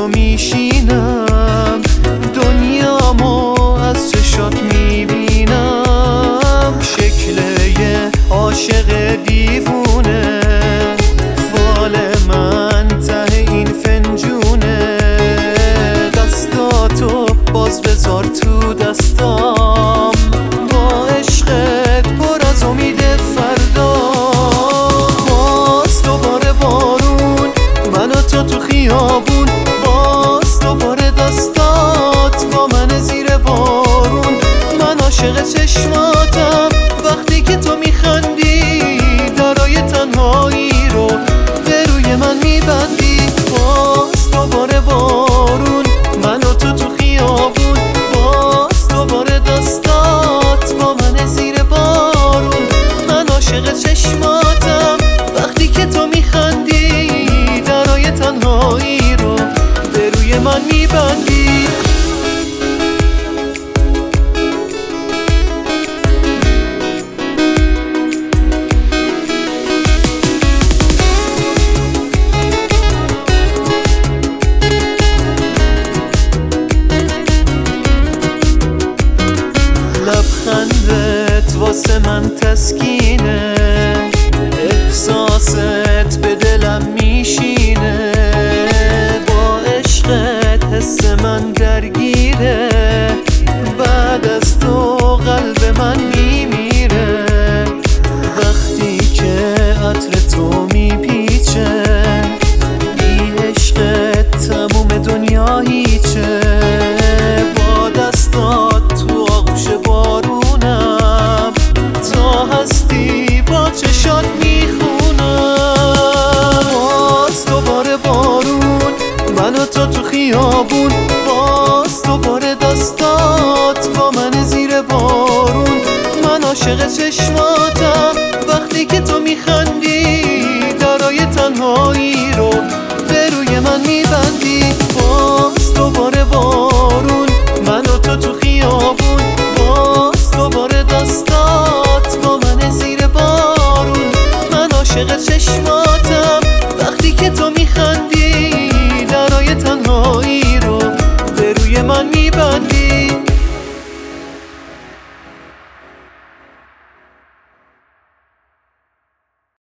تو میشینم، دنیامو از چشات میبینم. شکل یه عاشق دیوونه، فال من ته این فنجونه. دستاتو باز بذار تو دستام، با عشقت پر از امید فردا. باز دوباره بارون، من و تو خیابون، باز دوباره دستات با من زیر بارون. من عاشق چشماتم وقتی که تو میخندی، درای تنهایی رو به روی من میبندی. باز دوباره بارون، من و تو خیابون، باز دوباره دستات با من زیر بارون. من عاشق چشماتم وقتی که تو میخندی، درای تنهایی رو به روی من میبندی. لبخندت واسه من تسکینه، احساست به دلم میشینه. با عشقت حس من درگیره، بعد از تو قلب من میمیره. وقتی که عطر تو میپیچه، بی عشقت تموم دنیا هیچه. با دستات تو آغوش بارونم، تا هستی با چشات میخونم. باز دوباره بارون، من و تو خیابون، باز دوباره دستات با من زیر بارون. من عاشق چشماتم وقتی که تو میخندی، درای تنهایی